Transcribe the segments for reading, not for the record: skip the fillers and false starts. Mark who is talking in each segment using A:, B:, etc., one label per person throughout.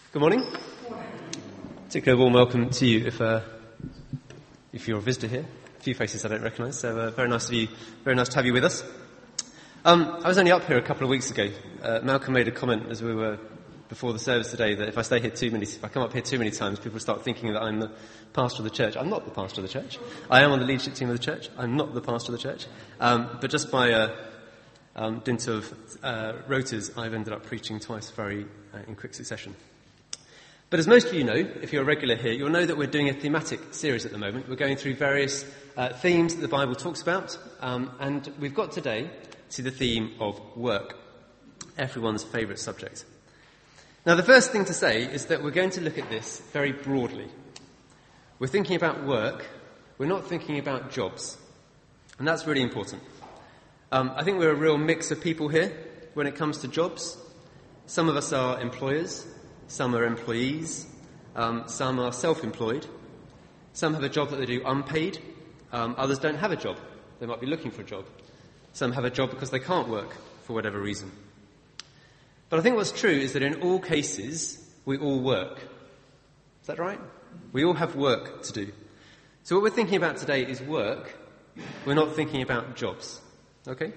A: Good morning. Particularly a warm welcome to you if you're a visitor here. A few faces I don't recognise, so very nice of you. Very nice to have you with us. I was only up here a couple of weeks ago. Malcolm made a comment as we were before the service today that if I come up here too many times, people start thinking that I'm the pastor of the church. I'm not the pastor of the church. I am on the leadership team of the church. I'm not the pastor of the church. But just by dint of rotas, I've ended up preaching twice in quick succession. But as most of you know, if you're a regular here, you'll know that we're doing a thematic series at the moment. We're going through various themes that the Bible talks about, and we've got today to the theme of work, everyone's favourite subject. Now, the first thing to say is that we're going to look at this very broadly. We're thinking about work, we're not thinking about jobs, and that's really important. I think we're a real mix of people here when it comes to jobs. Some of us are employers. Some are employees, some are self-employed, some have a job that they do unpaid, others don't have a job, they might be looking for a job. Some have a job because they can't work for whatever reason. But I think what's true is that in all cases, we all work. Is that right? We all have work to do. So what we're thinking about today is work, we're not thinking about jobs. Okay?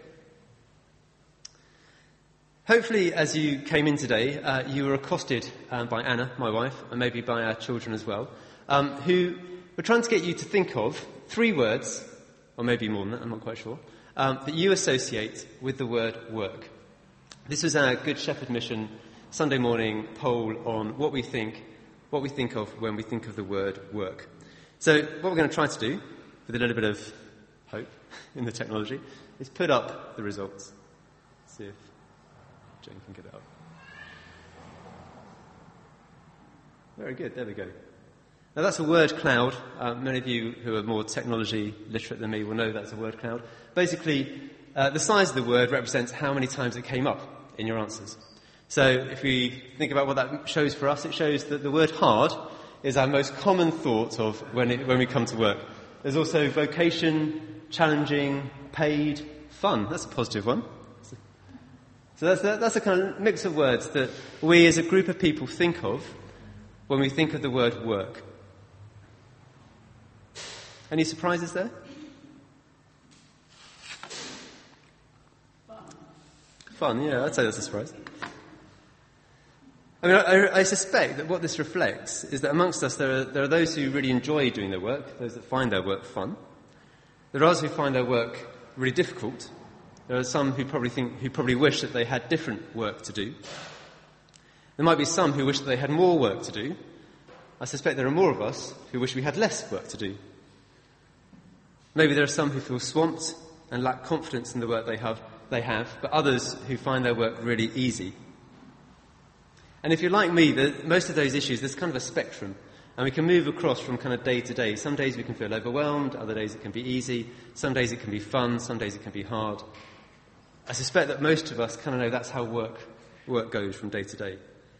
A: Hopefully, as you came in today, you were accosted by Anna, my wife, and maybe by our children as well, who were trying to get you to think of 3 words, or maybe more than that, I'm not quite sure, that you associate with the word work. This was our Good Shepherd Mission Sunday morning poll on what we think of when we think of the word work. So what we're going to try to do, with a little bit of hope in the technology, is put up the results. See if Jane can get it up. Very good, there we go. Now that's a word cloud. Many of you who are more technology literate than me will know that's a word cloud. Basically, the size of the word represents how many times it came up in your answers. So if we think about what that shows for us, it shows that the word hard is our most common thought of when we come to work. There's also vocation, challenging, paid, fun. That's a positive one. So that's a kind of mix of words that we as a group of people think of when we think of the word work. Any surprises there? Fun, yeah, I'd say that's a surprise. I mean, I suspect that what this reflects is that amongst us there are those who really enjoy doing their work, those that find their work fun. There are others who find their work really difficult. There are some who probably wish that they had different work to do. There might be some who wish that they had more work to do. I suspect there are more of us who wish we had less work to do. Maybe there are some who feel swamped and lack confidence in the work they have, but others who find their work really easy. And if you're like me, most of those issues, there's kind of a spectrum. And we can move across from kind of day to day. Some days we can feel overwhelmed, other days it can be easy, some days it can be fun, some days it can be hard. I suspect that most of us kind of know that's how work goes from day to day.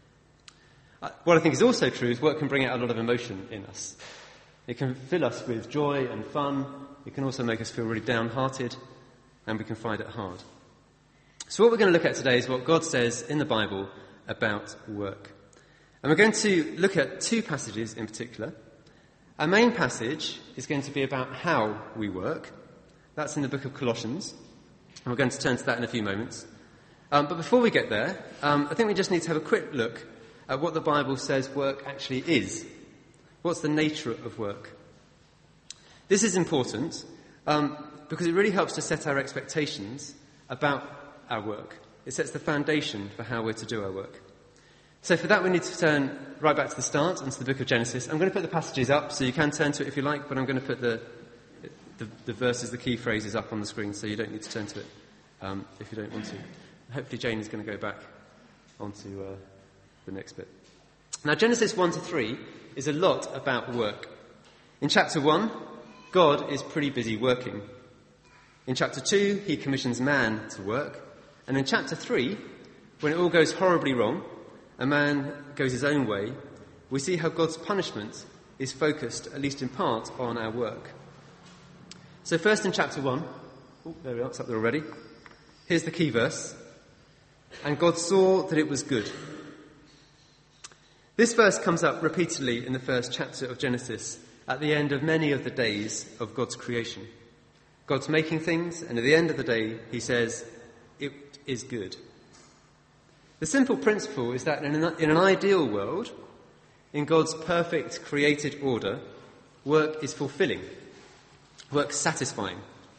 A: What I think is also true is work can bring out a lot of emotion in us. It can fill us with joy and fun. It can also make us feel really downhearted, and we can find it hard. So what we're going to look at today is what God says in the Bible about work. And we're going to look at 2 passages in particular. Our main passage is going to be about how we work. That's in the book of Colossians. And we're going to turn to that in a few moments. But before we get there, I think we just need to have a quick look at what the Bible says work actually is. What's the nature of work? This is important because it really helps to set our expectations about our work. It sets the foundation for how we're to do our work. So for that we need to turn right back to the start and to the book of Genesis. I'm going to put the passages up so you can turn to it if you like, but I'm going to put the verses, the key phrases up on the screen so you don't need to turn to it if you don't want to. Hopefully Jane is going to go back onto the next bit. Now Genesis 1-3 is a lot about work. In chapter 1, God is pretty busy working. In chapter 2, he commissions man to work. And in chapter 3, when it all goes horribly wrong, a man goes his own way, we see how God's punishment is focused, at least in part, on our work. So first in chapter 1, there we are, it's up there already. Here's the key verse. And God saw that it was good. This verse comes up repeatedly in the first chapter of Genesis, at the end of many of the days of God's creation. God's making things, and at the end of the day, he says, it is good. The simple principle is that in an ideal world, in God's perfect created order, work is fulfilling, work satisfying.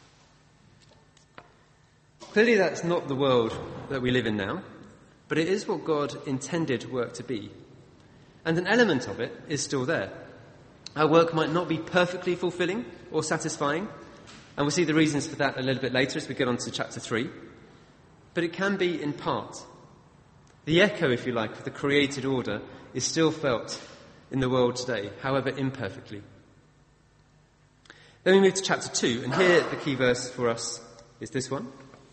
A: Clearly that's not the world that we live in now, but it is what God intended work to be. And an element of it is still there. Our work might not be perfectly fulfilling or satisfying, and we'll see the reasons for that a little bit later as we get on to chapter 3, but it can be in part. The echo, if you like, of the created order is still felt in the world today, however imperfectly. Then we move to chapter 2, and here the key verse for us is this one.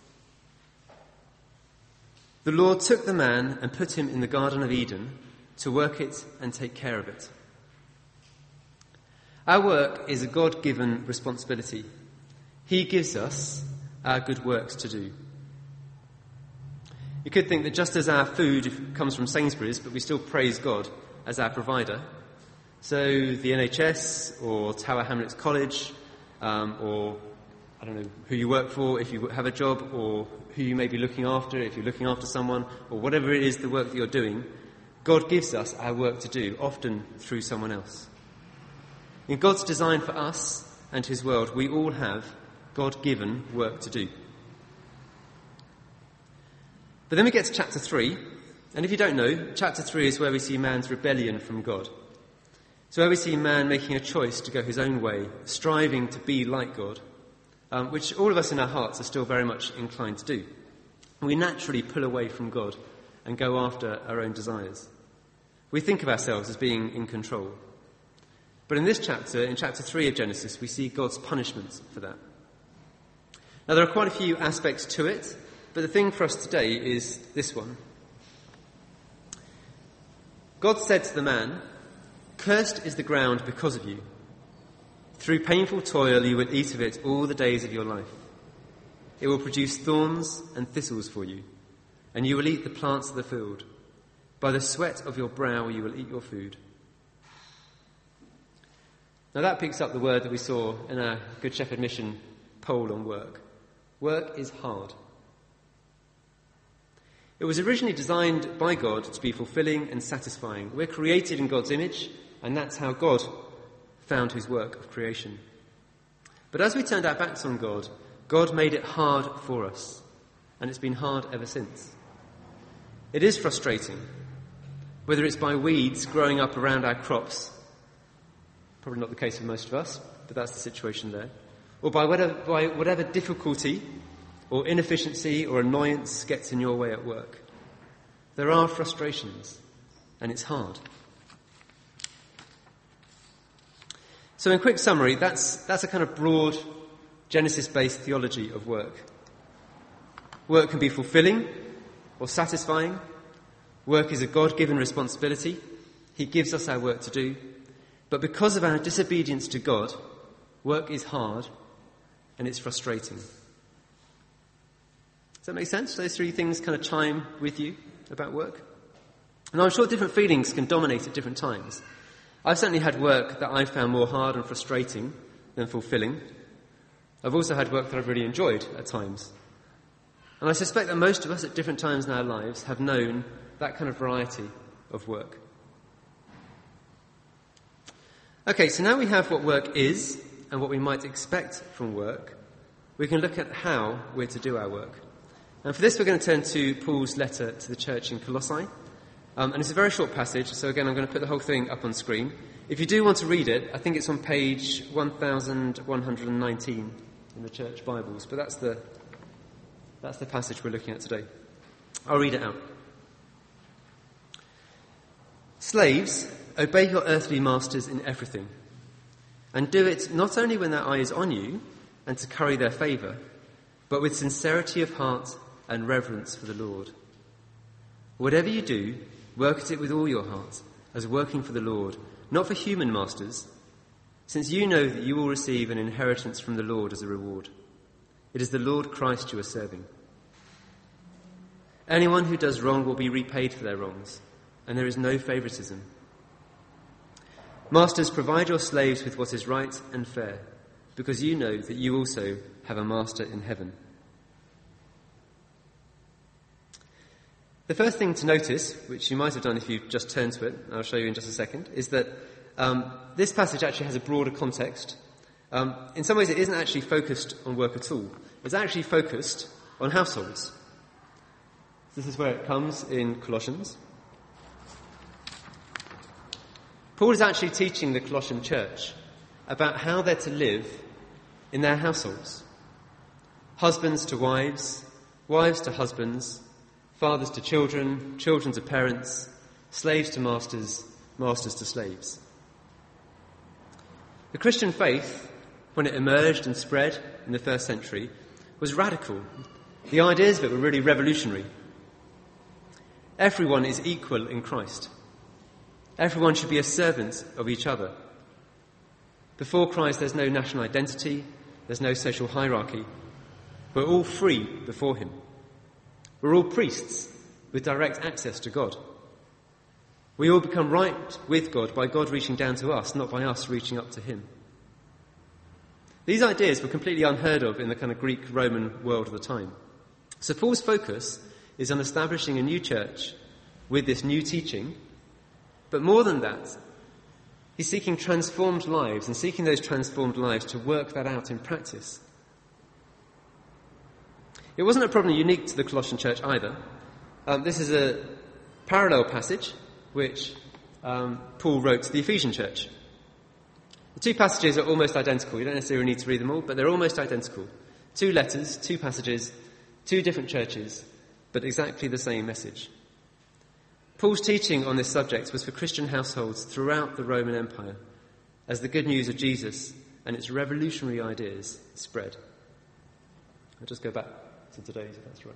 A: The Lord took the man and put him in the Garden of Eden to work it and take care of it. Our work is a God-given responsibility. He gives us our good works to do. You could think that just as our food comes from Sainsbury's, but we still praise God as our provider, so the NHS or Tower Hamlets College, or I don't know who you work for if you have a job, or who you may be looking after if you're looking after someone, or whatever it is the work that you're doing, God gives us our work to do, often through someone else. In God's design for us and his world, we all have God-given work to do. But then we get to chapter 3, and if you don't know, chapter 3 is where we see man's rebellion from God. So where we see man making a choice to go his own way, striving to be like God, which all of us in our hearts are still very much inclined to do. We naturally pull away from God and go after our own desires. We think of ourselves as being in control. But in this chapter, in chapter 3 of Genesis, we see God's punishment for that. Now there are quite a few aspects to it, but the thing for us today is this one. God said to the man, "Cursed is the ground because of you. Through painful toil you will eat of it all the days of your life. It will produce thorns and thistles for you, and you will eat the plants of the field. By the sweat of your brow you will eat your food." Now that picks up the word that we saw in our Good Shepherd Mission poll on work. Work is hard. It was originally designed by God to be fulfilling and satisfying. We're created in God's image, and that's how God found his work of creation. But as we turned our backs on God, God made it hard for us, and it's been hard ever since. It is frustrating, whether it's by weeds growing up around our crops, probably not the case for most of us, but that's the situation there, or by whatever difficulty or inefficiency or annoyance gets in your way at work. There are frustrations, and it's hard. So in quick summary, that's a kind of broad Genesis-based theology of work. Work can be fulfilling or satisfying. Work is a God-given responsibility. He gives us our work to do. But because of our disobedience to God, work is hard and it's frustrating. Does that make sense? Those three things kind of chime with you about work? And I'm sure different feelings can dominate at different times. I've certainly had work that I found more hard and frustrating than fulfilling. I've also had work that I've really enjoyed at times. And I suspect that most of us at different times in our lives have known that kind of variety of work. Okay, so now we have what work is and what we might expect from work. We can look at how we're to do our work. And for this we're going to turn to Paul's letter to the church in Colossae. And it's a very short passage, so again I'm going to put the whole thing up on screen. If you do want to read it, I think it's on page 1119 in the church Bibles, but that's the passage we're looking at today. I'll read it out. Slaves, obey your earthly masters in everything, and do it not only when their eye is on you and to curry their favour, but with sincerity of heart and reverence for the Lord. Whatever you do, work at it with all your heart, as working for the Lord, not for human masters, since you know that you will receive an inheritance from the Lord as a reward. It is the Lord Christ you are serving. Anyone who does wrong will be repaid for their wrongs, and there is no favouritism. Masters, provide your slaves with what is right and fair, because you know that you also have a master in heaven. The first thing to notice, which you might have done if you just turned to it, and I'll show you in just a second, is that this passage actually has a broader context. In some ways it isn't actually focused on work at all. It's actually focused on households. This is where it comes in Colossians. Paul is actually teaching the Colossian church about how they're to live in their households. Husbands to wives, wives to husbands, fathers to children, children to parents, slaves to masters, masters to slaves. The Christian faith, when it emerged and spread in the first century, was radical. The ideas of it were really revolutionary. Everyone is equal in Christ. Everyone should be a servant of each other. Before Christ, there's no national identity, there's no social hierarchy. We're all free before him. We're all priests with direct access to God. We all become right with God by God reaching down to us, not by us reaching up to him. These ideas were completely unheard of in the kind of Greek-Roman world of the time. So Paul's focus is on establishing a new church with this new teaching. But more than that, he's seeking transformed lives and seeking those transformed lives to work that out in practice. It wasn't a problem unique to the Colossian church either. This is a parallel passage which Paul wrote to the Ephesian church. The two passages are almost identical. You don't necessarily need to read them all, but they're almost identical. 2 letters, 2 passages, 2 different churches, but exactly the same message. Paul's teaching on this subject was for Christian households throughout the Roman Empire as the good news of Jesus and its revolutionary ideas spread. I'll just go back to today's, if that's right.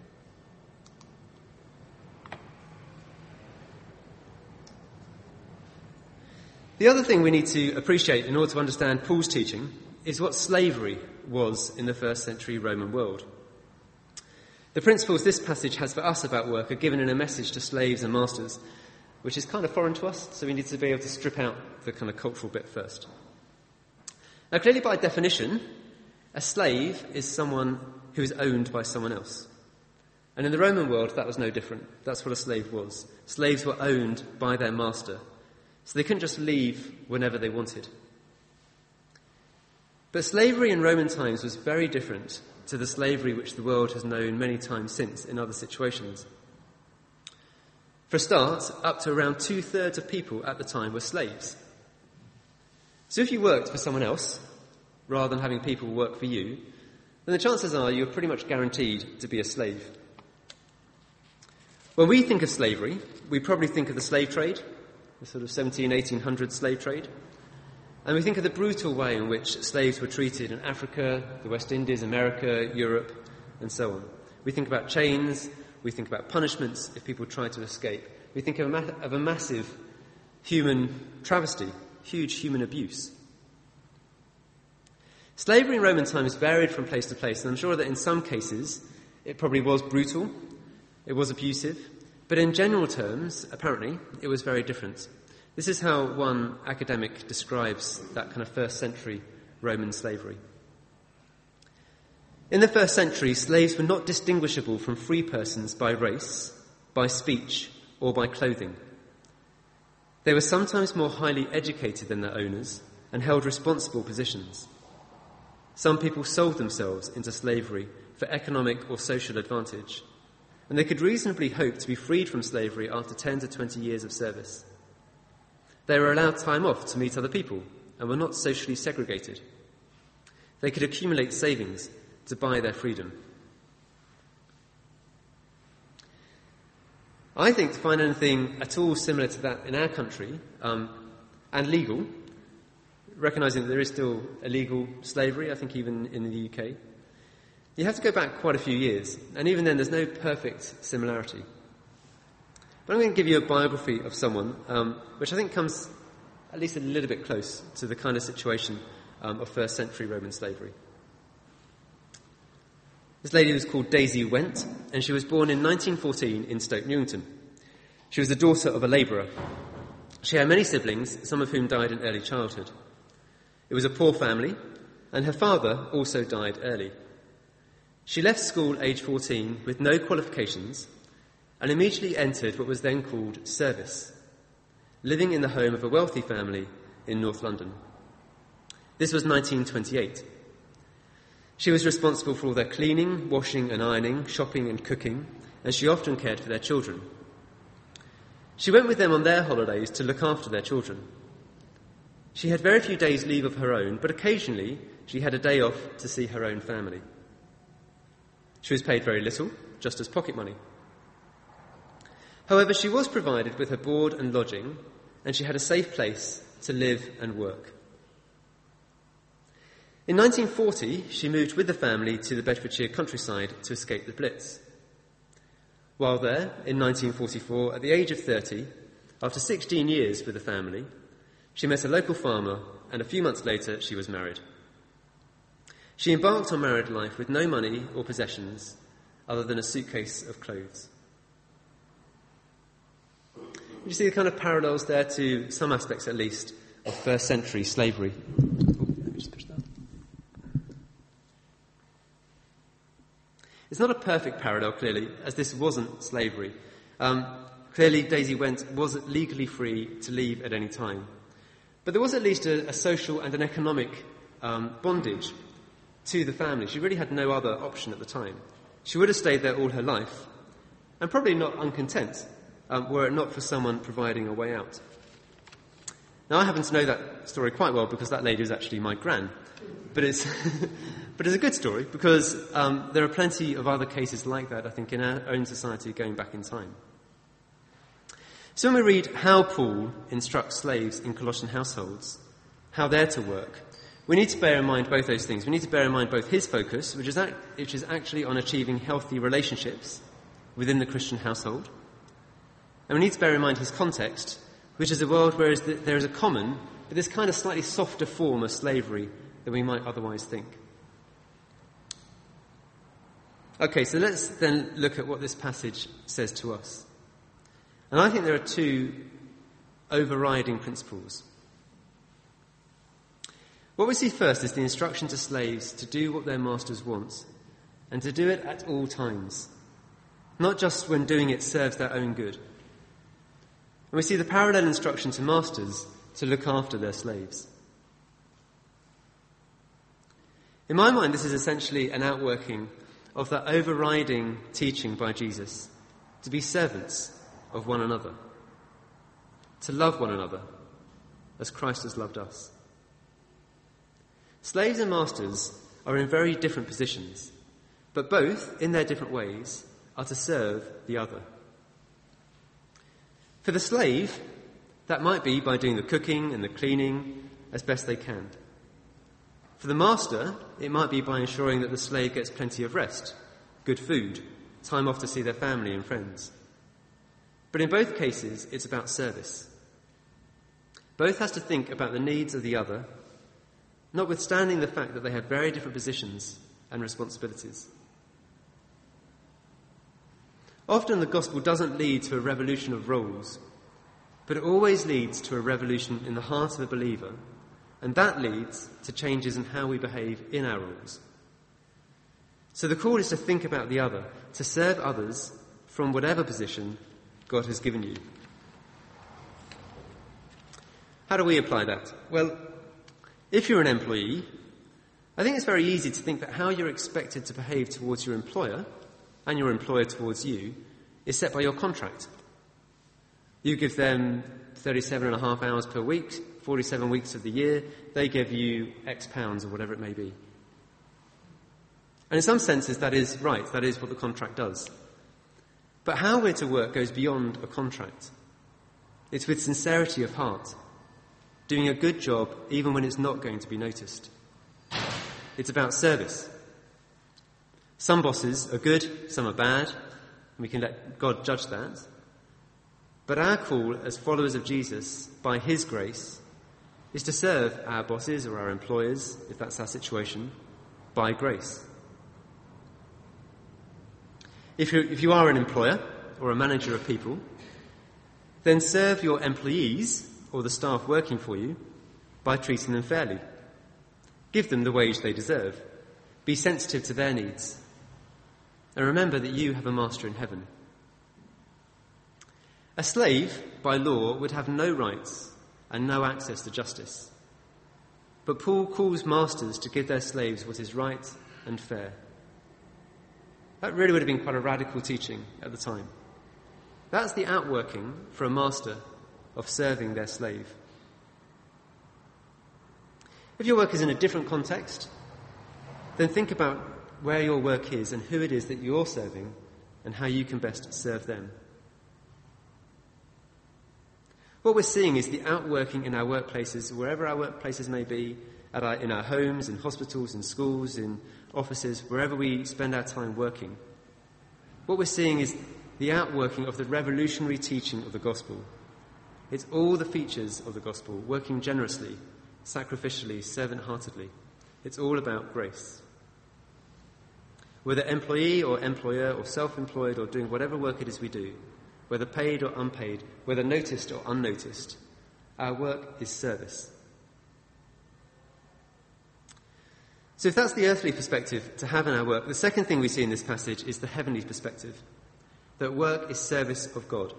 A: The other thing we need to appreciate in order to understand Paul's teaching is what slavery was in the first century Roman world. The principles this passage has for us about work are given in a message to slaves and masters, which is kind of foreign to us, so we need to be able to strip out the kind of cultural bit first. Now, clearly by definition, a slave is someone who is owned by someone else. And in the Roman world, that was no different. That's what a slave was. Slaves were owned by their master, so they couldn't just leave whenever they wanted. But slavery in Roman times was very different to the slavery which the world has known many times since in other situations. For a start, up to around 2/3 of people at the time were slaves. So if you worked for someone else, rather than having people work for you, then the chances are you're pretty much guaranteed to be a slave. When we think of slavery, we probably think of the slave trade, the sort of 1800 slave trade. And we think of the brutal way in which slaves were treated in Africa, the West Indies, America, Europe, and so on. We think about chains, we think about punishments if people tried to escape. We think of a massive human travesty, huge human abuse. Slavery in Roman times varied from place to place, and I'm sure that in some cases it probably was brutal, it was abusive, but in general terms, apparently, it was very different. This is how one academic describes that kind of first century Roman slavery. In the first century, slaves were not distinguishable from free persons by race, by speech, or by clothing. They were sometimes more highly educated than their owners and held responsible positions. Some people sold themselves into slavery for economic or social advantage, and they could reasonably hope to be freed from slavery after 10 to 20 years of service. They were allowed time off to meet other people and were not socially segregated. They could accumulate savings to buy their freedom. I think to find anything at all similar to that in our country, and legal, recognising that there is still illegal slavery, I think even in the UK, you have to go back quite a few years, and even then there's no perfect similarity. But I'm going to give you a biography of someone which I think comes at least a little bit close to the kind of situation of first century Roman slavery. This lady was called Daisy Went, and she was born in 1914 in Stoke Newington. She was the daughter of a labourer. She had many siblings, some of whom died in early childhood. It was a poor family, and her father also died early. She left school aged 14 with no qualifications and immediately entered what was then called service, living in the home of a wealthy family in North London. This was 1928. She was responsible for all their cleaning, washing and ironing, shopping and cooking, and she often cared for their children. She went with them on their holidays to look after their children. She had very few days' leave of her own, but occasionally she had a day off to see her own family. She was paid very little, just as pocket money. However, she was provided with her board and lodging, and she had a safe place to live and work. In 1940, she moved with the family to the Bedfordshire countryside to escape the Blitz. While there, in 1944, at the age of 30, after 16 years with the family, she met a local farmer, and a few months later she was married. She embarked on married life with no money or possessions other than a suitcase of clothes. You see the kind of parallels there to some aspects, at least, of first century slavery. It's not a perfect parallel, clearly, as this wasn't slavery. Clearly, Daisy was legally free to leave at any time. But there was at least a social and an economic bondage to the family. She really had no other option at the time. She would have stayed there all her life, and probably not uncontent, were it not for someone providing a way out. Now, I happen to know that story quite well because that lady was actually my gran. But it's a good story because there are plenty of other cases like that, I think, in our own society going back in time. So when we read how Paul instructs slaves in Colossian households, how they're to work, we need to bear in mind both those things. We need to bear in mind both his focus, which is actually on achieving healthy relationships within the Christian household, and we need to bear in mind his context, which is a world where there is a common, but this kind of slightly softer form of slavery than we might otherwise think. Okay, so let's then look at what this passage says to us. And I think there are two overriding principles. What we see first is the instruction to slaves to do what their masters want, and to do it at all times, not just when doing it serves their own good. And we see the parallel instruction to masters to look after their slaves. In my mind, this is essentially an outworking of that overriding teaching by Jesus to be servants of one another, to love one another as Christ has loved us. Slaves and masters are in very different positions, but both, in their different ways, are to serve the other. For the slave, that might be by doing the cooking and the cleaning as best they can. For the master, it might be by ensuring that the slave gets plenty of rest, good food, time off to see their family and friends. But in both cases, it's about service. Both has to think about the needs of the other, notwithstanding the fact that they have very different positions and responsibilities. Often the gospel doesn't lead to a revolution of roles, but it always leads to a revolution in the heart of the believer, and that leads to changes in how we behave in our roles. So the call is to think about the other, to serve others from whatever position God has given you. How do we apply that? Well, if you're an employee, I think it's very easy to think that how you're expected to behave towards your employer and your employer towards you is set by your contract. You give them 37.5 hours per week, 47 weeks of the year, they give you X pounds or whatever it may be. And in some senses that is right, that is what the contract does. But how we're to work goes beyond a contract. It's with sincerity of heart, doing a good job even when it's not going to be noticed. It's about service. Some bosses are good, some are bad, and we can let God judge that. But our call as followers of Jesus, by his grace, is to serve our bosses or our employers, if that's our situation, by grace. If you are an employer or a manager of people, then serve your employees or the staff working for you by treating them fairly. Give them the wage they deserve. Be sensitive to their needs. And remember that you have a master in heaven. A slave, by law, would have no rights and no access to justice. But Paul calls masters to give their slaves what is right and fair. That really would have been quite a radical teaching at the time. That's the outworking for a master of serving their slave. If your work is in a different context, then think about where your work is and who it is that you're serving and how you can best serve them. What we're seeing is the outworking in our workplaces, wherever our workplaces may be, in our homes, in hospitals, in schools, in offices, wherever we spend our time working. What we're seeing is the outworking of the revolutionary teaching of the gospel. It's all the features of the gospel, working generously, sacrificially, servant-heartedly. It's all about grace. Whether employee or employer or self-employed or doing whatever work it is we do, whether paid or unpaid, whether noticed or unnoticed, our work is service. So if that's the earthly perspective to have in our work, the second thing we see in this passage is the heavenly perspective, that work is service of God.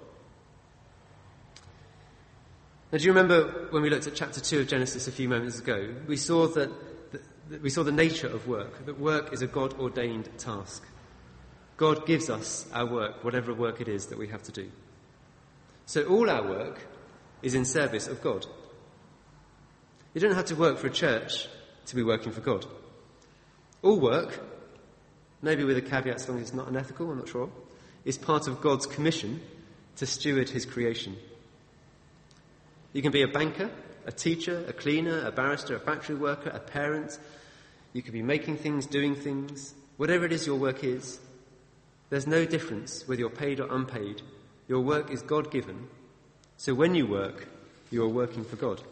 A: Now, do you remember when we looked at chapter 2 of Genesis a few moments ago, we saw the nature of work, that work is a God-ordained task. God gives us our work, whatever work it is that we have to do. So all our work is in service of God. You don't have to work for a church to be working for God. All work, maybe with a caveat as long as it's not unethical, I'm not sure, is part of God's commission to steward his creation. You can be a banker, a teacher, a cleaner, a barrister, a factory worker, a parent. You could be making things, doing things. Whatever it is your work is, there's no difference whether you're paid or unpaid. Your work is God-given. So when you work, you are working for God.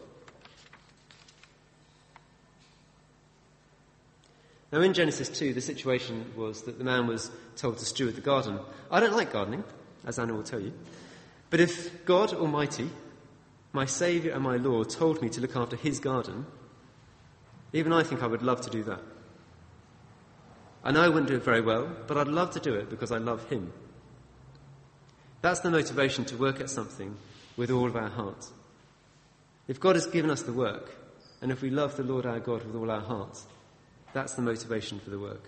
A: Now in Genesis 2, the situation was that the man was told to steward the garden. I don't like gardening, as Anna will tell you. But if God Almighty, my Saviour and my Lord, told me to look after his garden, even I think I would love to do that. I know I wouldn't do it very well, but I'd love to do it because I love him. That's the motivation to work at something with all of our heart. If God has given us the work, and if we love the Lord our God with all our heart, that's the motivation for the work.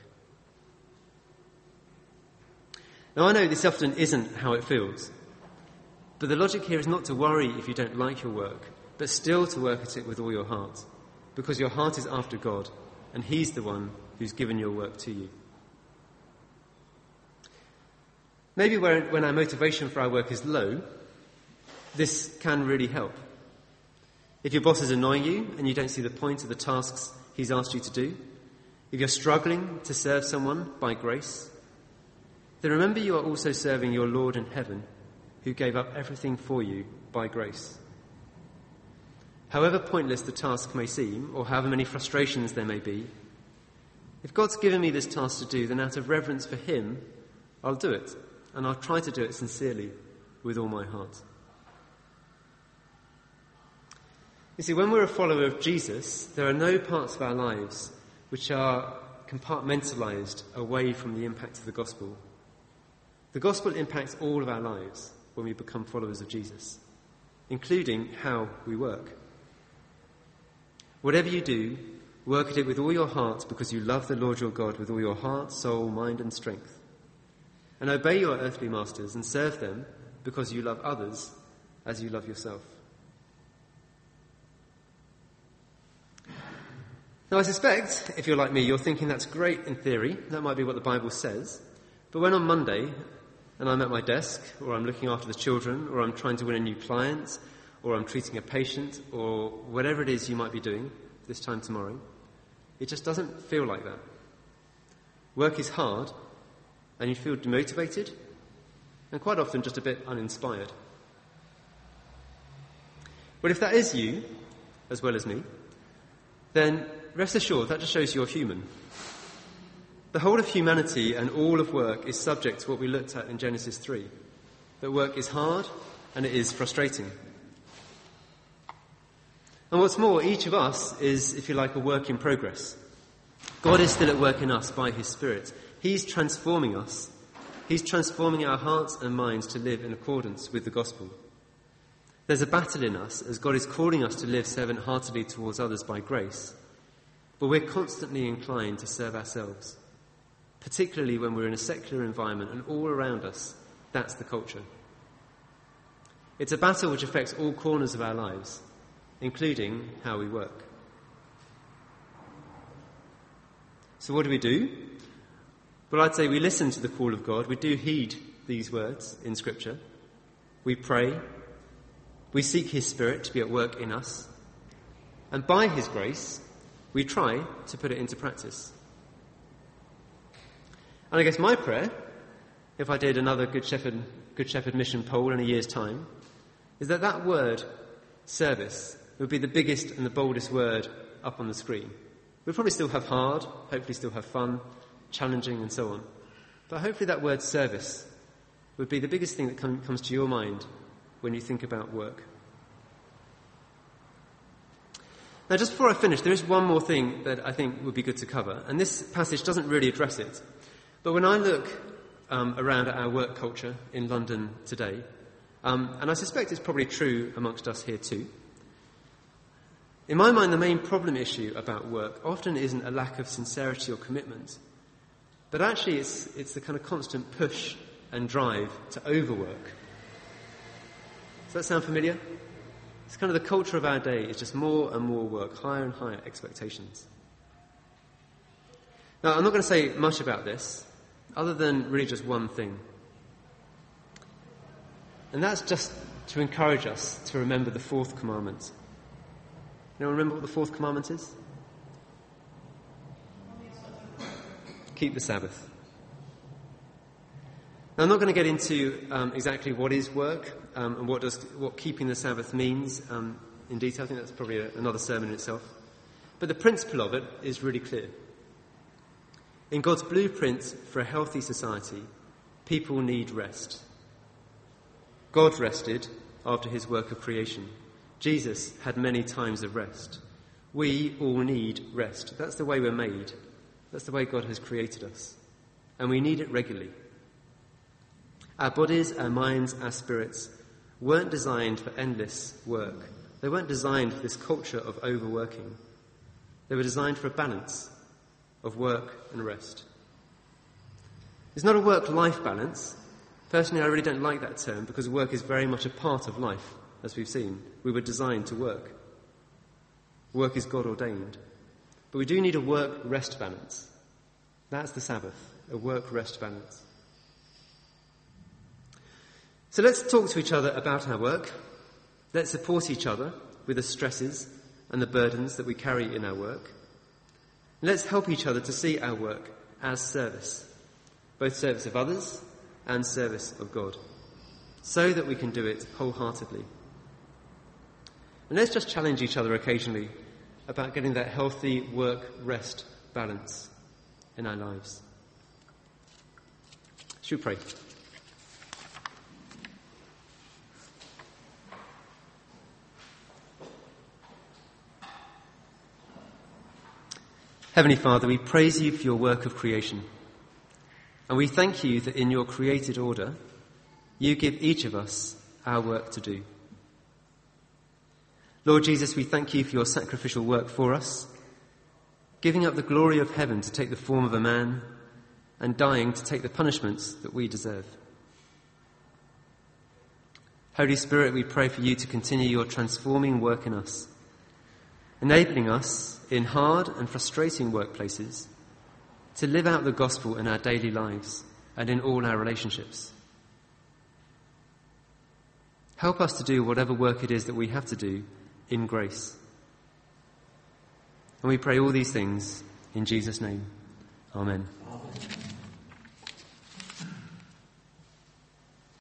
A: Now I know this often isn't how it feels, but the logic here is not to worry if you don't like your work, but still to work at it with all your heart, because your heart is after God, and he's the one who's given your work to you. Maybe when our motivation for our work is low, this can really help. If your boss is annoying you and you don't see the point of the tasks he's asked you to do, if you're struggling to serve someone by grace, then remember you are also serving your Lord in heaven, who gave up everything for you by grace. However pointless the task may seem, or however many frustrations there may be, if God's given me this task to do, then out of reverence for him, I'll do it, and I'll try to do it sincerely with all my heart. You see, when we're a follower of Jesus, there are no parts of our lives which are compartmentalized away from the impact of the gospel. The gospel impacts all of our lives when we become followers of Jesus, including how we work. Whatever you do, work at it with all your heart because you love the Lord your God with all your heart, soul, mind and strength. And obey your earthly masters and serve them because you love others as you love yourself. Now I suspect, if you're like me, you're thinking that's great in theory, that might be what the Bible says, but when on Monday, and I'm at my desk, or I'm looking after the children, or I'm trying to win a new client, or I'm treating a patient, or whatever it is you might be doing this time tomorrow, it just doesn't feel like that. Work is hard, and you feel demotivated, and quite often just a bit uninspired. But if that is you, as well as me, then rest assured that just shows you're human. The whole of humanity and all of work is subject to what we looked at in Genesis 3, that work is hard and it is frustrating. And what's more, each of us is, if you like, a work in progress. God is still at work in us by his Spirit. He's transforming us. He's transforming our hearts and minds to live in accordance with the gospel. There's a battle in us as God is calling us to live servant-heartedly towards others by grace. But we're constantly inclined to serve ourselves, particularly when we're in a secular environment and all around us, that's the culture. It's a battle which affects all corners of our lives, including how we work. So what do? Well, I'd say we listen to the call of God. We do heed these words in Scripture. We pray. We seek his Spirit to be at work in us. And by his grace, we try to put it into practice. And I guess my prayer, if I did another Good Shepherd mission poll in a year's time, is that word, service, would be the biggest and the boldest word up on the screen. We'll probably still have hard, hopefully still have fun, challenging and so on. But hopefully that word service would be the biggest thing that comes to your mind when you think about work. Now, just before I finish, there is one more thing that I think would be good to cover, and this passage doesn't really address it. But when I look around at our work culture in London today, and I suspect it's probably true amongst us here too, in my mind, the main problem issue about work often isn't a lack of sincerity or commitment, but actually it's the kind of constant push and drive to overwork. Does that sound familiar? It's kind of the culture of our day. It's just more and more work, higher and higher expectations. Now, I'm not going to say much about this, other than really just one thing. And that's just to encourage us to remember the fourth commandment. Anyone remember what the fourth commandment is? Keep the Sabbath. Now, I'm not going to get into exactly what is work and what keeping the Sabbath means in detail. I think that's probably another sermon in itself. But the principle of it is really clear. In God's blueprint for a healthy society, people need rest. God rested after his work of creation. Jesus had many times of rest. We all need rest. That's the way we're made. That's the way God has created us. And we need it regularly. Our bodies, our minds, our spirits weren't designed for endless work. They weren't designed for this culture of overworking. They were designed for a balance of work and rest. It's not a work-life balance. Personally, I really don't like that term because work is very much a part of life, as we've seen. We were designed to work. Work is God-ordained. But we do need a work-rest balance. That's the Sabbath, a work-rest balance. So let's talk to each other about our work. Let's support each other with the stresses and the burdens that we carry in our work. And let's help each other to see our work as service, both service of others and service of God, so that we can do it wholeheartedly. And let's just challenge each other occasionally about getting that healthy work-rest balance in our lives. Should we pray? Heavenly Father, we praise you for your work of creation. And we thank you that in your created order, you give each of us our work to do. Lord Jesus, we thank you for your sacrificial work for us, giving up the glory of heaven to take the form of a man and dying to take the punishments that we deserve. Holy Spirit, we pray for you to continue your transforming work in us, enabling us in hard and frustrating workplaces to live out the gospel in our daily lives and in all our relationships. Help us to do whatever work it is that we have to do in grace. And we pray all these things in Jesus' name. Amen.